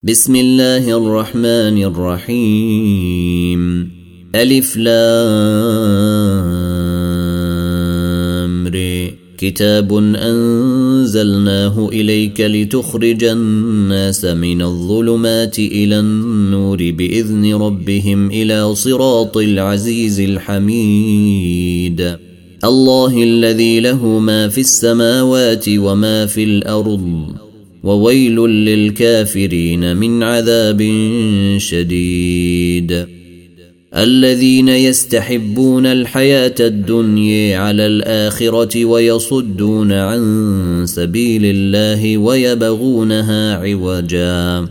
بسم الله الرحمن الرحيم ألف لام ر كتاب أنزلناه إليك لتخرج الناس من الظلمات إلى النور بإذن ربهم إلى صراط العزيز الحميد الله الذي له ما في السماوات وما في الأرض وويل للكافرين من عذاب شديد الذين يستحبون الحياة الدنيا على الآخرة ويصدون عن سبيل الله ويبغونها عوجا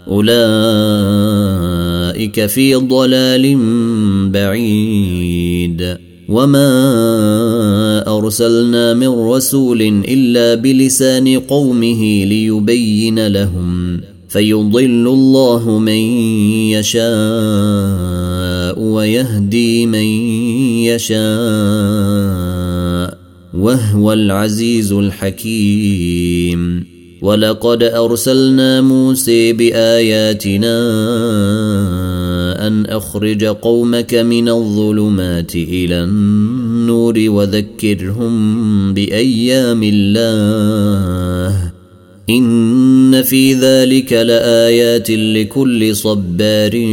أولئك في ضلال بعيد وما أرسلنا من رسول إلا بلسان قومه ليبين لهم فيضل الله من يشاء ويهدي من يشاء وهو العزيز الحكيم ولقد أرسلنا موسى بآياتنا أن أخرج قومك من الظلمات إلى النور وذكرهم بأيام الله إن في ذلك لآيات لكل صبار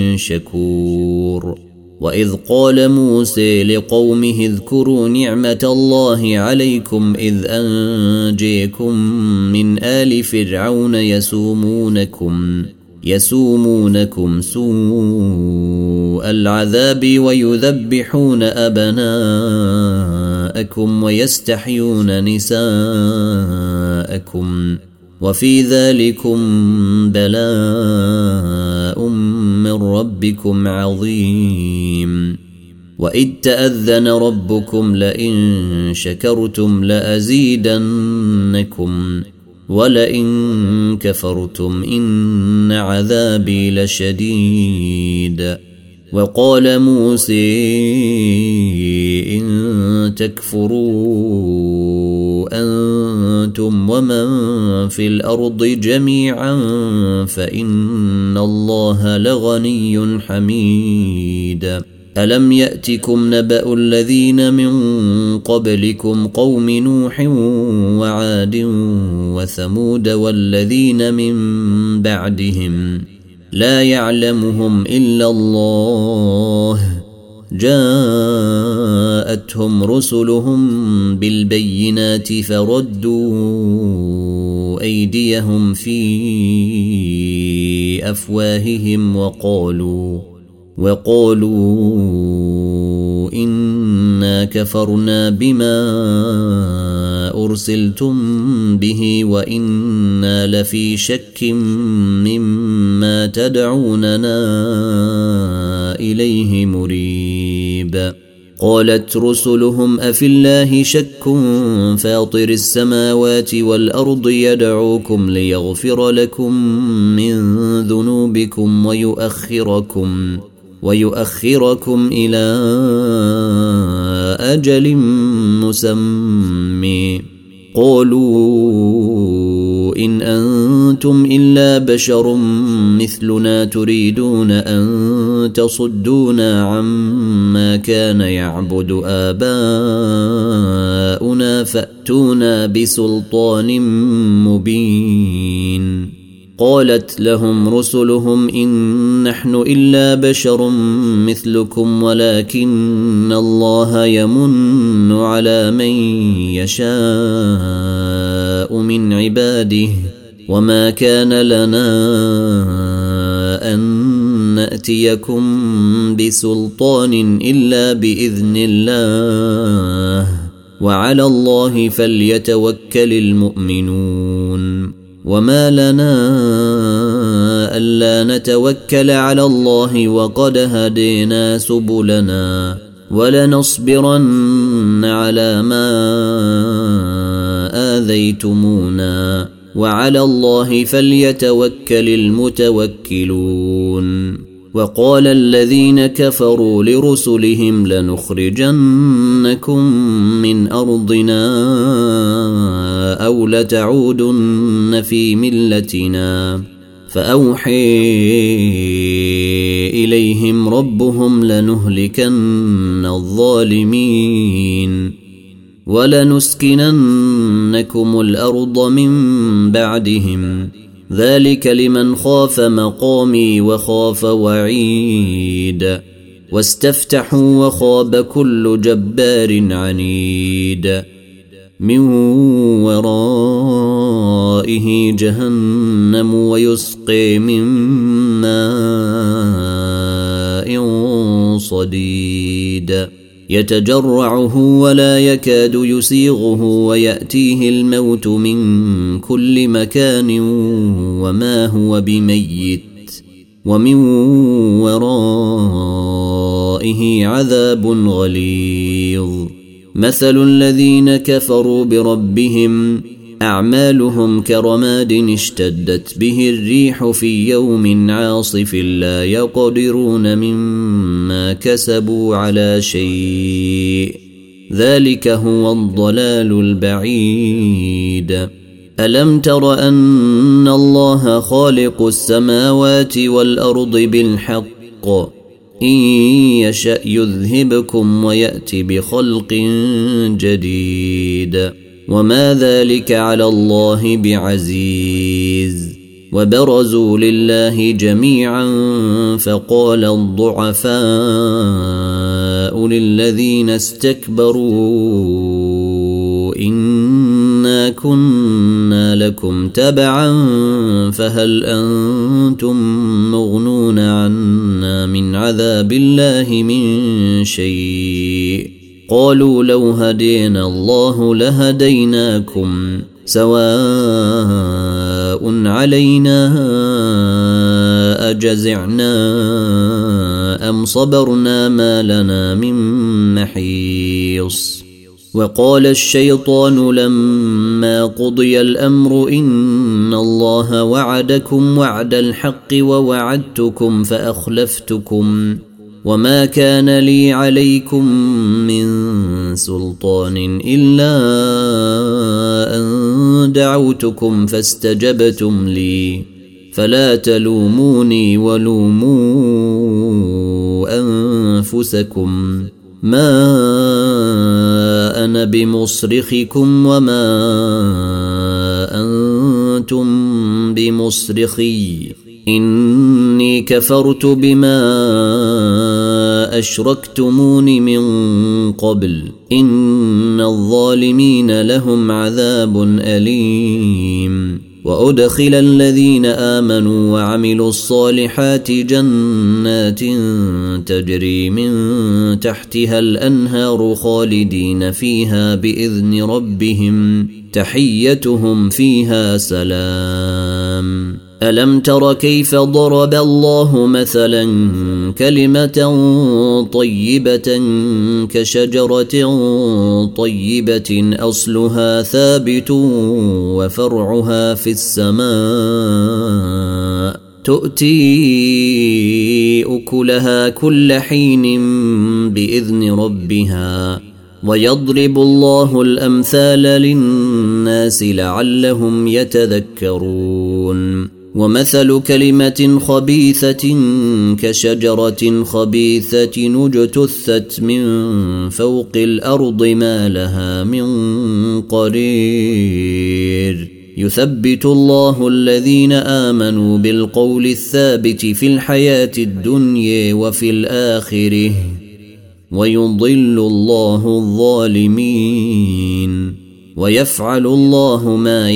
شكور وإذ قال موسى لقومه اذكروا نعمة الله عليكم إذ أنجيكم من آل فرعون يسومونكم سوء العذاب ويذبحون أبناءكم ويستحيون نساءكم وفي ذلكم بلاء من ربكم عظيم وإذ تأذن ربكم لئن شكرتم لأزيدنكم ولئن كفرتم إن عذابي لشديد وقال موسى إن تكفروا أنتم ومن في الأرض جميعا فإن الله لغني حميد ألم يأتكم نبأ الذين من قبلكم قوم نوح وعاد وثمود والذين من بعدهم لا يعلمهم إلا الله جاءتهم رسلهم بالبينات فردوا أيديهم في أفواههم وقالوا إنا كفرنا بما أرسلتم به وإنا لفي شك مما تدعوننا إليه مريب قالت رسلهم أفي الله شك فاطر السماوات والأرض يدعوكم ليغفر لكم من ذنوبكم ويؤخركم إلى أجل مسمى قالوا إن أنتم إلا بشر مثلنا تريدون أن تصدونا عما كان يعبد آباؤنا فأتونا بسلطان مبين قالت لهم رسلهم إن نحن إلا بشر مثلكم ولكن الله يمن على من يشاء من عباده وما كان لنا أن نأتيكم بسلطان إلا بإذن الله وعلى الله فليتوكل المؤمنون وما لنا ألا نتوكل على الله وقد هدينا سبلنا ولنصبرن على ما آذيتمونا وعلى الله فليتوكل المتوكلون وقال الذين كفروا لرسلهم لنخرجنكم من أرضنا أو لتعودن في ملتنا فأوحي إليهم ربهم لنهلكن الظالمين ولنسكننكم الأرض من بعدهم ذلك لمن خاف مقامي وخاف وعيد واستفتحوا وخاب كل جبار عنيد من ورائه جهنم ويسقي من ماء صديد يتجرعه ولا يكاد يسيغه ويأتيه الموت من كل مكان وما هو بميت ومن ورائه عذاب غليظ مثل الذين كفروا بربهم أعمالهم كرماد اشتدت به الريح في يوم عاصف لا يقدرون مما كسبوا على شيء ذلك هو الضلال البعيد ألم تر أن الله خالق السماوات والأرض بالحق إن يشأ يذهبكم ويأت بخلق جديد وما ذلك على الله بعزيز وبرزوا لله جميعا فقال الضعفاء للذين استكبروا إنا كنا لكم تبعا فهل أنتم مغنون عنا من عذاب الله من شيء قالوا لو هدينا الله لهديناكم سواء علينا أجزعنا أم صبرنا ما لنا من محيص وقال الشيطان لما قضي الأمر إن الله وعدكم وعد الحق ووعدتكم فأخلفتكم وما كان لي عليكم من سلطان إلا أن دعوتكم فاستجبتم لي فلا تلوموني ولوموا أنفسكم ما أنا بمصرخكم وما أنتم بمصرخي إني كفرت بما أشركتمون من قبل إن الظالمين لهم عذاب أليم وأدخل الذين آمنوا وعملوا الصالحات جنات تجري من تحتها الأنهار خالدين فيها بإذن ربهم تحيتهم فيها سلام ألم تر كيف ضرب الله مثلا كلمة طيبة كشجرة طيبة أصلها ثابت وفرعها في السماء تؤتي أكلها كل حين بإذن ربها ويضرب الله الأمثال للناس لعلهم يتذكرون ومثل كلمة خبيثة كشجرة خبيثة اجتثت من فوق الأرض ما لها من قرير يثبت الله الذين آمنوا بالقول الثابت في الحياة الدنيا وفي الآخرة ويضل الله الظالمين ويفعل الله ما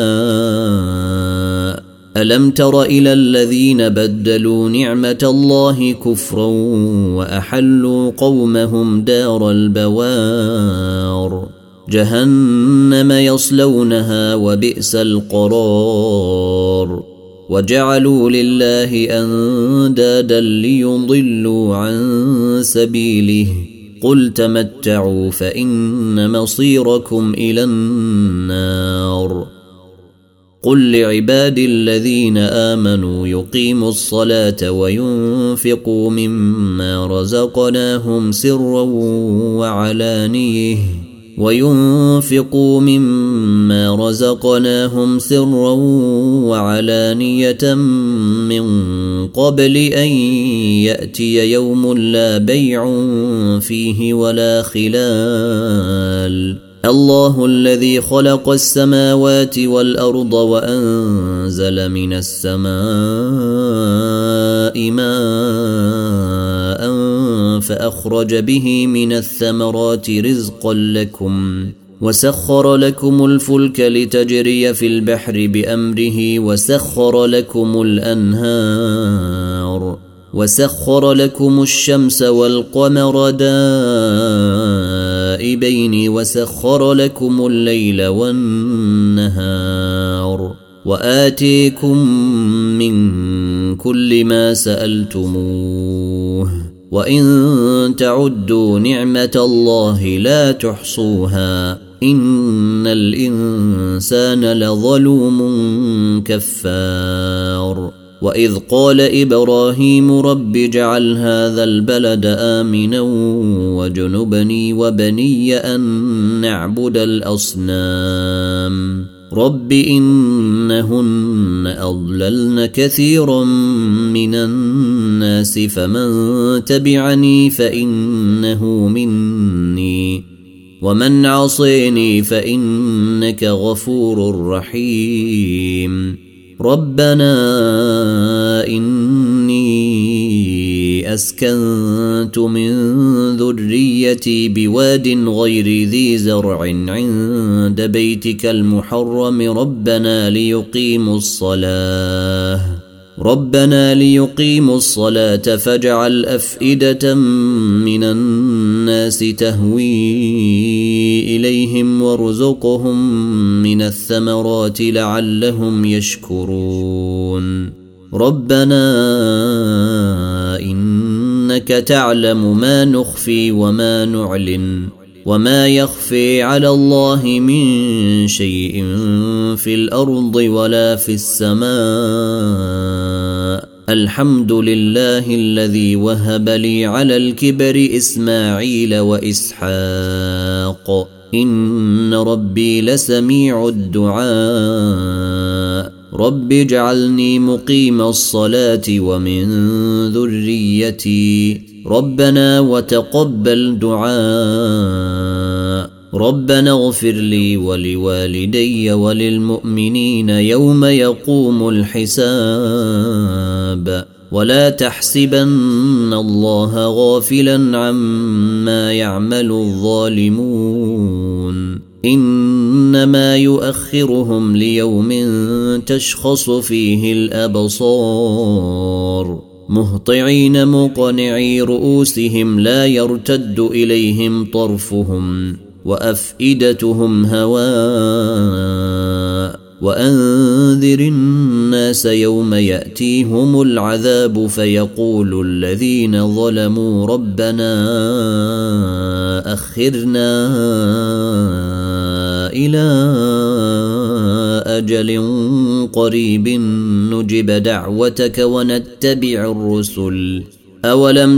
يشاء ألم تر إلى الذين بدلوا نعمة الله كفرا وأحلوا قومهم دار البوار جهنم يصلونها وبئس القرار وجعلوا لله أندادا ليضلوا عن سبيله قل تمتعوا فإن مصيركم إلى النار قل لعبادي الذين آمنوا يقيموا الصلاة وينفقوا مما رزقناهم سرا وعلانيه وينفقوا مما رزقناهم سرا وعلانية من قبل أن يأتي يوم لا بيع فيه ولا خلال. الله الذي خلق السماوات والأرض وأنزل من السماء ماء فأخرج به من الثمرات رزقا لكم وسخر لكم الفلك لتجري في البحر بأمره وسخر لكم الأنهار وسخر لكم الشمس والقمر دائبين وسخر لكم الليل والنهار وآتيكم من كل ما سألتموه وإن تعدوا نعمة الله لا تحصوها إن الإنسان لظلوم كفار. وإذ قال إبراهيم رب اجعل هذا البلد آمنا وجنبني وبني أن نعبد الأصنام رب إنهن أضللن كثيرا من الناس فمن تبعني فإنه مني ومن عصيني فإنك غفور رحيم. ربنا إني أسكنت من ذريتي بواد غير ذي زرع عند بيتك المحرم ربنا ليقيموا الصلاة فاجعل أفئدة من الناس تهوي إليهم وارزقهم من الثمرات لعلهم يشكرون. ربنا إنك تعلم ما نخفي وما نعلن وما يخفي على الله من شيء في الأرض ولا في السماء. الحمد لله الذي وهب لي على الكبر إسماعيل وإسحاق إن ربي لسميع الدعاء. رب اجعلني مقيم الصلاة ومن ذريتي ربنا وتقبل دعاء. ربنا اغفر لي ولوالدي وللمؤمنين يوم يقوم الحساب. ولا تحسبن الله غافلا عما يعمل الظالمون إنما يؤخرهم ليوم تشخص فيه الأبصار مهطعين مقنعي رؤوسهم لا يرتد إليهم طرفهم وأفئدتهم هواء. وأنذر الناس يوم يأتيهم العذاب فيقول الذين ظلموا ربنا أخرنا إلى أجل قريب نجب دعوتك ونتبع الرسل أولم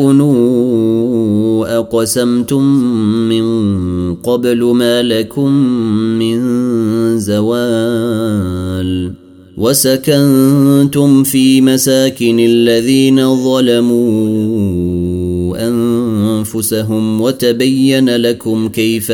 تكونوا أقسمتم من قبل ما لكم من زوال وسكنتم في مساكن الذين ظلموا أنفسهم وتبين لكم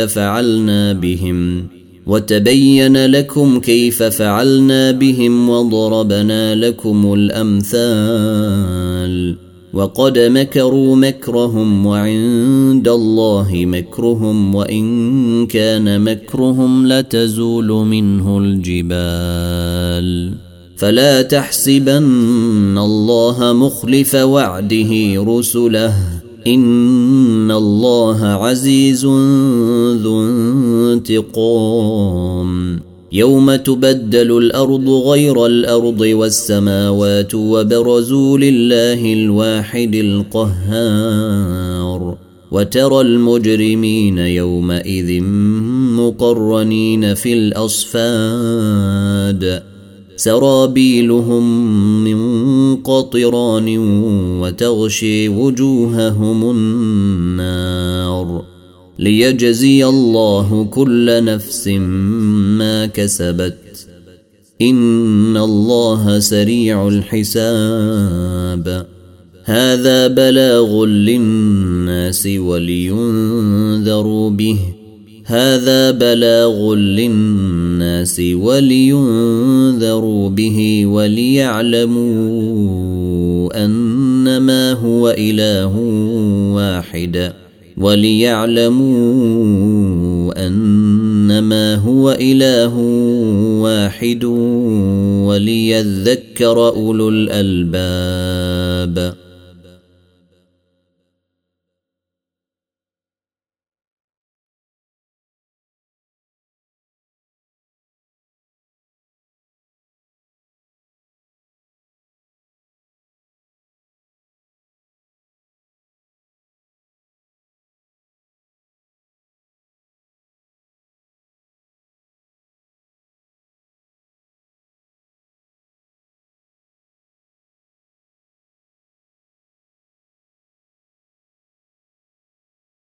كيف فعلنا بهم وضربنا لكم الأمثال. وقد مكروا مكرهم وعند الله مكرهم وإن كان مكرهم لتزول منه الجبال. فلا تحسبن الله مخلف وعده رسله إن الله عزيز ذو انتقام. يوم تبدل الأرض غير الأرض والسماوات وبرزوا لله الواحد القهار. وترى المجرمين يومئذ مقرنين في الأصفاد سرابيلهم من قطران وتغشي وجوههم النار. ليجزي الله كل نفس ما كسبت إن الله سريع الحساب. هذا بلاغ للناس ولينذروا به وليعلموا أنما هو إله واحد وليذكر أولو الألباب.